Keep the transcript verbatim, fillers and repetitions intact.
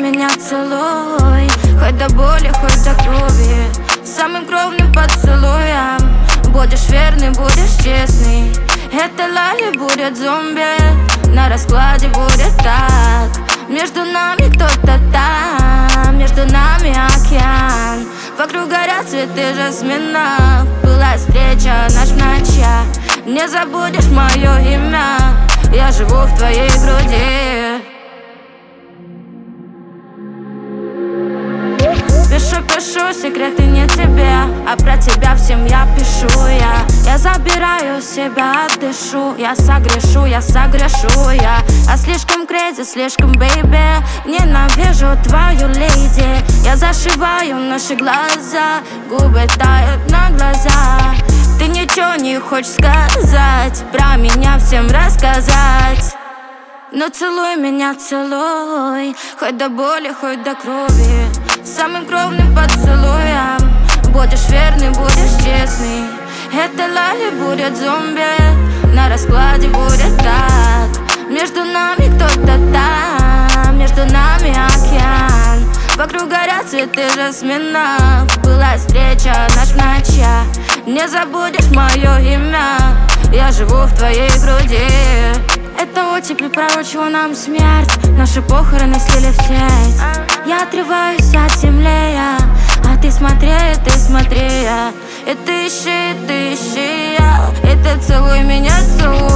меня, целуй, хоть до боли, хоть до крови. Самым кровным поцелуем будешь верный, будешь честный. Это лали будет зомби, на раскладе будет так. Между нами кто-то там, между нами океан. Вокруг горят цветы жасмина. Была встреча наш в ночах. Не забудешь мое имя, я живу в твоей груди. Пишу, пишу секреты не тебе, а про тебя всем я пишу я. Я забираю себя, дышу, я согрешу, я согрешу я. А слишком крейзи, слишком бейби, ненавижу твою леди. Я зашиваю наши глаза, губы тают на глаза. Ты ничего не хочешь сказать, про меня всем рассказать. Но целуй меня, целуй, хоть до боли, хоть до крови. Самым кровным поцелуем будешь верный, будешь честный. Это лали будет зомби, на раскладе будет так. Между нами кто-то там, между нами океан. Вокруг горят цветы жасмина. Была встреча наш в ночах. Не забудешь мое имя, я живу в твоей груди. Это оттепель пророчила нам смерть, наши похороны слили в сеть. Я отрываюсь от земли, а ты смотри, ты смотри. И ты ищи, ты ищи, и ты целуй меня, целуй.